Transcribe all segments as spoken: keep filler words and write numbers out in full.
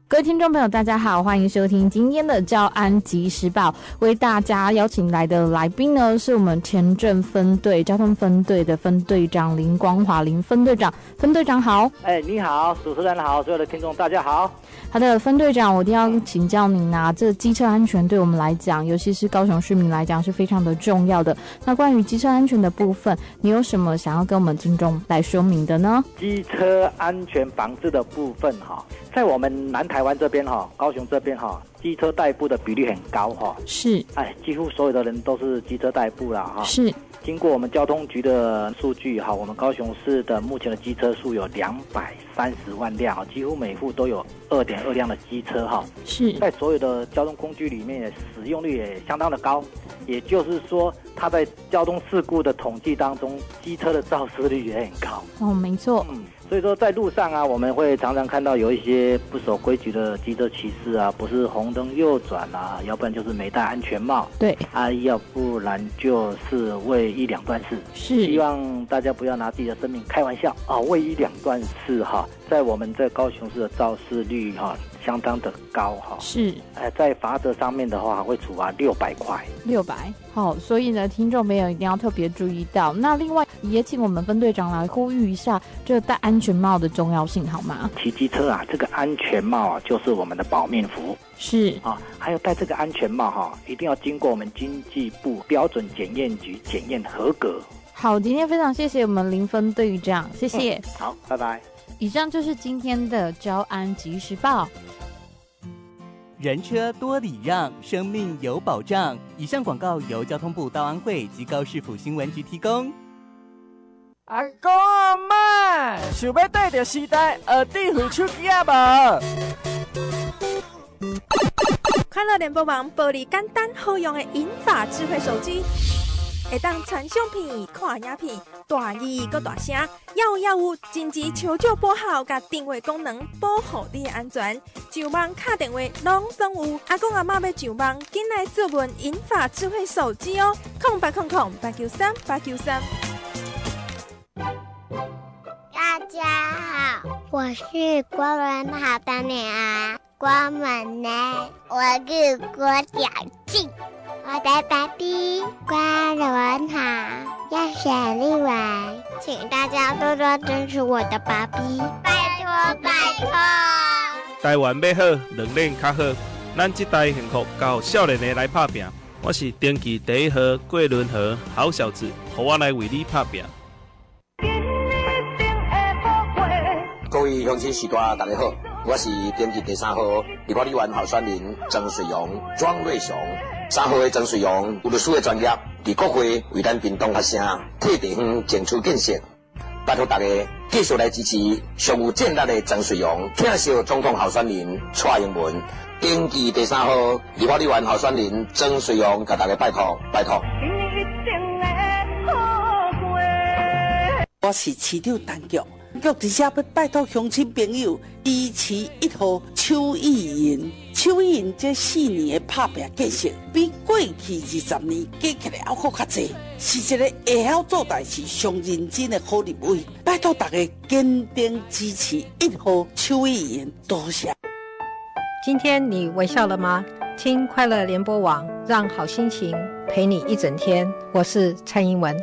各位听众朋友大家好，欢迎收听今天的交安即时报。为大家邀请来的来宾呢，是我们前镇分队交通分队的分队长林光华林分队长。分队长好。 哎，你好，主持人好，所有的听众大家好。 好的，分队长，我一定要请教您啊，这机车安全对我们来讲，尤其是高雄市民来讲是非常的重要的。那关于机车安全的部分，你有什么想要跟我们听众来说明的呢？ 机车安全防治的部分哈，在我们南台湾这边哈，高雄这边哈，机车代步的比例很高哈。 是。 哎，几乎所有的人都是机车代步啦哈。 是。 经过我们交通局的数据哈，我们高雄市的目前的机车数有两百三十万辆，几乎每户都有二点二辆的机车哈。 是。在所有的交通工具里面，使用率也相当的高。也就是说，它在交通事故的统计当中，机车的肇事率也很高。 哦，没错。 嗯。所以说，在路上啊，我们会常常看到有一些不守规矩的机车骑士啊，不是红灯右转啊，要不然就是没戴安全帽， 对啊，要不然就是为一两段式。 是， 希望大家不要拿自己的生命开玩笑啊！为一两段式哈，在我们在高雄市的肇事率哈相当的高哈。 是， 呃，在罚则上面的话会处罚六百块。 六百，好，所以呢，听众朋友一定要特别注意到。那另外也请我们分队长来呼吁一下，这个戴安全帽的重要性，好吗？ 骑机车啊，这个安全帽啊，就是我们的保命符。 是啊，还有戴这个安全帽哈，一定要经过我们经济部标准检验局检验合格。 好，今天非常谢谢我们林分队长，谢谢。 嗯、好，拜拜。 以上就是今天的交安即时报。 人车多礼让，生命有保障。以上广告由交通部道安会及高市府新闻局提供。 阿公阿嬷，想要带着时代学智慧手机啊无？ 快乐联播网玻璃简单好用的银发智慧手机，会当传相片、看影片，大字搁大声，要要有紧急求救拨号甲定位功能，保护你的安全。上网打电话拢总有。阿公阿嬷要上网，紧来注文银发智慧手机哦，空八空空八九三八九三。 大家好，我是国文好的女儿郭美蕾，我是郭小静，我的爸比国文好，要写立文，请大家多多支持我的爸比，拜托拜托。 台湾要好，两脸较好，咱这代幸福交少年的来打拼。我是登记第一号桂纶河好小子，让我来为你打拼。 各位乡亲士大大家好，我是编辑第三号立法委员候选人曾水荣庄瑞雄。三号的曾水荣有律师的专业，伫国会为咱屏东发声，替地方争取建设。拜托大家继续来支持尚有战力的曾水荣，听小总统候选人蔡英文，登记第三号立法委员候选人曾水荣，甲大家拜托拜托。 我是市长陈菊。局直接要拜托乡亲朋友支持一号邱意莹。邱意莹这四年的打拼建设，比过去二十年加起来还佫较济，是一个会晓做代志、上认真的好立委。拜托大家坚定支持一号邱意莹，多谢。 今天你微笑了吗？听快乐联播网，让好心情陪你一整天。我是蔡英文。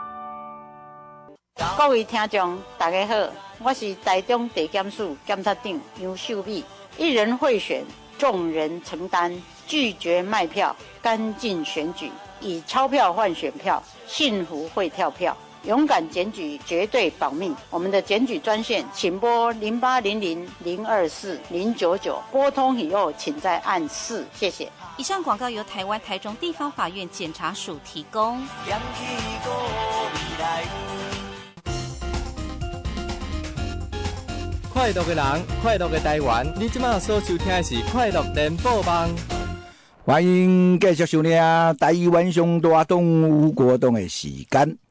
各位听众大家好，我是台中地检署检察长杨秀美。一人贿选，众人承担，拒绝卖票，干净选举，以钞票换选票，幸福会跳票，勇敢检举，绝对保命。我们的检举专线，请拨零八零零零二四零九九，拨通以后请再按四，谢谢。 以上广告由台湾台中地方法院检察署提供。 快乐的人，快乐的台湾。你即马所收听的是快乐联播网。 欢迎继续收听台湾上大动物活动的时间。